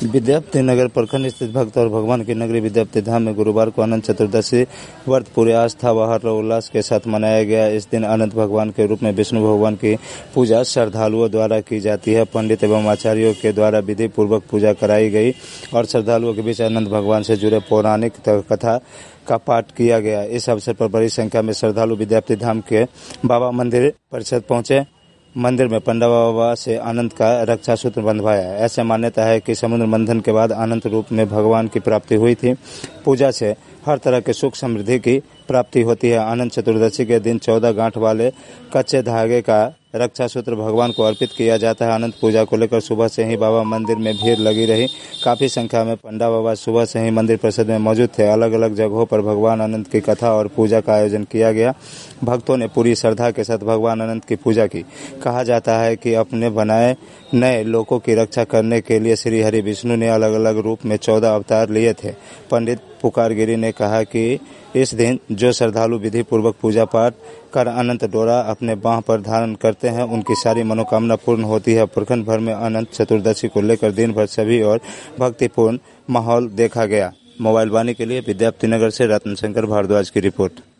विद्यापति नगर प्रखंड स्थित भक्त और भगवान की नगरी विद्यापति धाम में गुरुवार को अनंत चतुर्दशी व्रत पूरे आस्था व हर्षोल्लास के साथ मनाया गया। इस दिन अनंत भगवान के रूप में विष्णु भगवान की पूजा श्रद्धालुओं द्वारा की जाती है। पंडित एवं आचार्यों के द्वारा विधि पूर्वक पूजा कराई गई और श्रद्धालुओं के बीच अनंत भगवान से जुड़े पौराणिक कथा का पाठ किया गया। इस अवसर पर बड़ी संख्या में श्रद्धालु विद्यापति धाम के बाबा मंदिर परिसर पहुंचे। मंदिर में पंडा बाबा से अनंत का रक्षा सूत्र बंधवाया। ऐसे मान्यता है कि समुद्र मंथन के बाद अनंत रूप में भगवान की प्राप्ति हुई थी। पूजा से हर तरह के सुख समृद्धि की प्राप्ति होती है। अनंत चतुर्दशी के दिन 14 गांठ वाले कच्चे धागे का रक्षा सूत्र भगवान को अर्पित किया जाता है। अनंत पूजा को लेकर सुबह से ही बाबा मंदिर में भीड़ लगी रही। काफी संख्या में पंडा बाबा सुबह से ही मंदिर परिसर में मौजूद थे। अलग अलग जगहों पर भगवान अनंत की कथा और पूजा का आयोजन किया गया। भक्तों ने पूरी श्रद्धा के साथ भगवान अनंत की पूजा की। कहा जाता है कि अपने बनाए नए लोकों की रक्षा करने के लिए श्री हरि विष्णु ने अलग अलग रूप में 14 अवतार लिए थे। पंडित पुकारगिरी ने कहा कि इस दिन जो श्रद्धालु विधि पूर्वक पूजा पाठ कर अनंत डोरा अपने बांह पर धारण करते हैं, उनकी सारी मनोकामना पूर्ण होती है। प्रखंड भर में अनंत चतुर्दशी को लेकर दिन भर सभी और भक्तिपूर्ण माहौल देखा गया। मोबाइल वाणी के लिए विद्यापति नगर से रत्न शंकर भारद्वाज की रिपोर्ट।